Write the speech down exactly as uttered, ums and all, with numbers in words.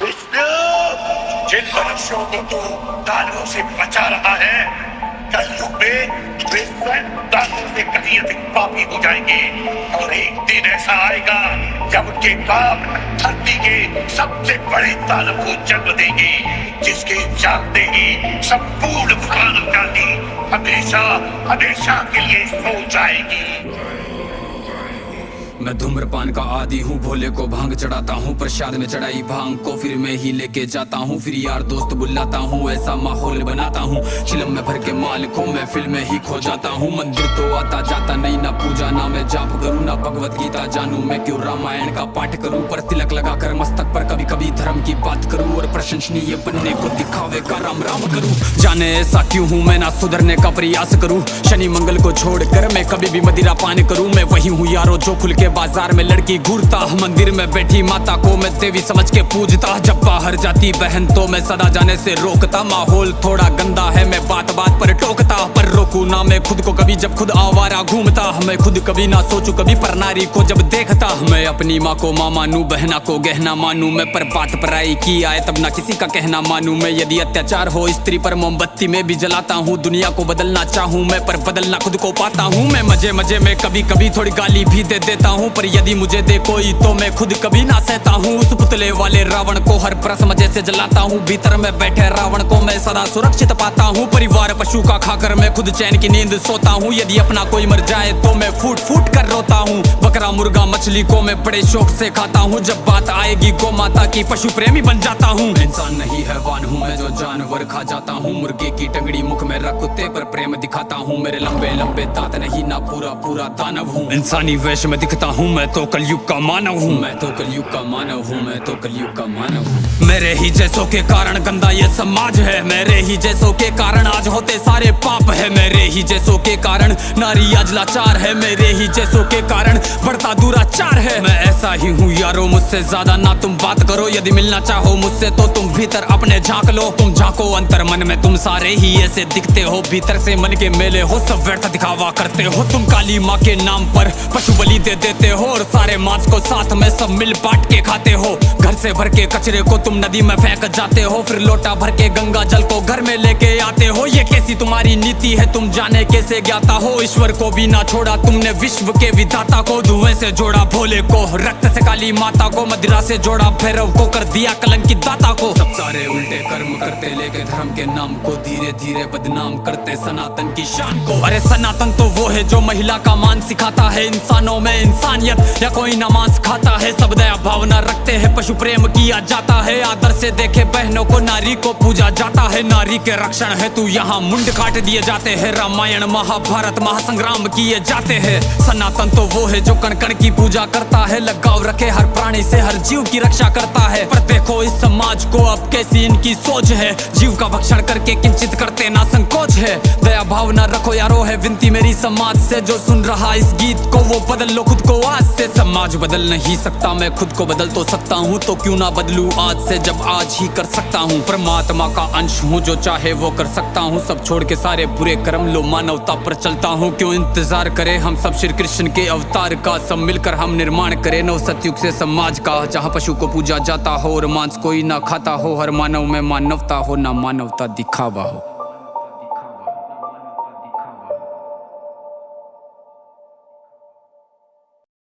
विष्णु, जिन मनुष्यों को तू दानवों से बचा रहा है, कलयुग में वे स्वयं दानवों से कहीं अधिक पापी हो जाएंगे और एक दिन ऐसा आएगा जब उनके पाप धरती के सबसे बड़े दानव को जन्म देंगे, जिसके जानते ही संपूर्ण मानव जाति हमेशा हमेशा के लिए सो जाएगी। मैं धूम्रपान का आदी हूँ, भोले को भांग चढ़ाता हूँ, प्रसाद में चढ़ाई भांग को फिर मैं ही लेके जाता हूँ, फिर यार दोस्त बुलाता हूँ, ऐसा माहौल बनाता हूँ, चिलम में भर के माल को मैं फिल्म में ही खो जाता हूँ। मंदिर तो आता जाता नहीं, ना पूजा ना मैं जाप करूँ, ना भगवत गीता जानू, मैं क्यों रामायण का पाठ करूँ, पर तिलक लगा कर मस्तक पर कभी कभी धर्म की बात करूँ और प्रशंसनीय बनने को दिखावे का राम राम करूँ। जाने ऐसा क्यों हूँ मैं, ना सुधरने का प्रयास करूँ, शनि मंगल को छोड़कर मैं कभी भी मदिरा पान करूँ। मैं वही हूँ यारो जो खुल के बाजार में लड़की घूरता, मंदिर में बैठी माता को मैं देवी समझ के पूजता, जब बाहर जाती बहन तो मैं सदा जाने से रोकता। माहौल थोड़ा गंदा है, मैं बात बात पर टोकता, पर रोकू ना मैं खुद को कभी जब खुद आवारा घूमता। मैं खुद कभी ना सोचू कभी पर नारी को जब देखता, मैं अपनी माँ को माँ मानू, बहना को गहना मानू, मैं पर बात पराई की आए तब ना किसी का कहना मानू। मैं यदि अत्याचार हो स्त्री पर मोमबत्ती में भी जलाता हूँ, दुनिया को बदलना चाहूँ मैं पर बदलना खुद को पाता हूँ। मैं मजे मजे में कभी कभी थोड़ी गाली भी दे देता हूँ, पर यदि मुझे दे कोई तो मैं खुद कभी ना सहता हूँ। उस पुतले वाले रावण को हर परस मजे से जलाता हूँ, भीतर में बैठे रावण को मैं सदा सुरक्षित पाता हूँ। परिवार पशु का खाकर मैं खुद चैन की नींद सोता हूँ, यदि अपना कोई मर जाए तो मैं फूट फूट कर रोता हूँ। बकरा मुर्गा मछली को मैं बड़े शौक से खाता हूँ, जब बात आएगी गौ माता की पशु प्रेमी बन जाता हूँ। इंसान नहीं हैवान हूँ मैं जो जानवर खा जाता हूँ, मुर्गे की टंगड़ी मुख में रख कुत्ते पर प्रेम दिखाता हूँ, मेरे लंबे लंबे दांत नहीं ना पूरा पूरा दानव हूँ। इंसानी वेश में दिखता हूँ मैं तो कलयुग का मानव हूँ, मैं तो कलयुग का मानव हूँ, मैं तो कलयुग का मानव हूँ। मेरे ही जैसों के कारण गंदा ये समाज है, मेरे ही जैसों के कारण आज होते सारे पाप है, मेरे ही जैसों के कारण नारी आज लाचार है, मेरे ही जैसों के कारण बढ़ता दुराचार है। मैं ऐसा ही हूँ यारो, मुझसे ज्यादा ना तुम बात करो, यदि मिलना चाहो मुझसे तो तुम भीतर अपने झांक लो। तुम झांको अंतर मन में, तुम सारे ही ऐसे दिखते हो, भीतर से मन के मेले हो, सब व्यर्थ दिखावा करते हो। तुम काली माँ के नाम पर पशु बलि दे देते हो और सारे मांस को साथ में सब मिल बांट के खाते हो। घर से भर के कचरे को तुम नदी में फेंक जाते हो, फिर लोटा भर के गंगा जल को घर में लेके आते हो। ये कैसी तुम्हारी नीति है, तुम जाने कैसे ज्ञाता हो, ईश्वर को भी ना छोड़ा तुमने विश्व के विधाता को। धुएं से जोड़ा भोले को, रक्त से काली माता को, मदिरा से जोड़ा भैरव को, कर दिया कलंकित दाता को। सब सारे उल्टे कर्म करते लेके धर्म के नाम को, धीरे धीरे बदनाम करते सनातन की शान को। अरे सनातन तो वो है जो महिला का मान सिखाता है, इंसानों में इंसानियत या कोई ना मांस खाता है। सब दया भावना रखते हैं, पशु प्रेम किया जाता है, आदर से देखे बहनों को, नारी को पूजा जाता है। नारी के रक्षण है तू यहाँ मुंड काट दिए जाते हैं, रामायण महाभारत महासंग्राम किए जाते हैं। सनातन तो वो है जो कण कण की पूजा करता है, लगाव रखे हर प्राणी से, हर जीव की रक्षा करता है। पर देखो इस समाज को अब कैसी इनकी सोच है, जीव का भक्षण करके किंचित करते ना संकोच है। दया भावना रखो यारो है विनती मेरी समाज से, जो सुन रहा इस गीत को वो बदल लो खुद को आज से। समाज बदल नहीं सकता, मैं खुद को बदल तो सकता हूँ, तो क्यों ना बदलूं आज से जब आज ही कर सकता हूँ। परमात्मा का अंश हूँ, जो चाहे वो कर सकता हूँ, सब छोड़ के सारे बुरे कर्म लो मानवता पर चलता हूँ। क्यों इंतजार करे हम सब श्री कृष्ण के अवतार का, सब मिलकर हम निर्माण करें नव सतयुग से समाज का, जहाँ पशु को पूजा जाता हो और मांस कोई ना खाता हो, हर मानव में मानवता हो ना मानवता दिखावा हो।